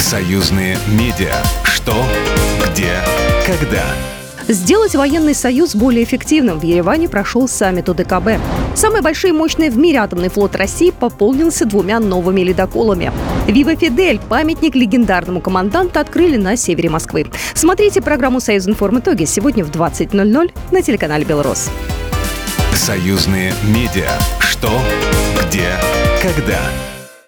Союзные медиа. Что, где, когда. Сделать военный союз более эффективным. В Ереване прошел саммит ОДКБ. Самый большой и мощный в мире атомный флот России пополнился 2 новыми ледоколами. Вива Фидель, памятник легендарному команданту, открыли на севере Москвы. Смотрите программу «Союзинформ. Итоги» сегодня в 20:00 на телеканале «Белрос». Союзные медиа. Что, где, когда.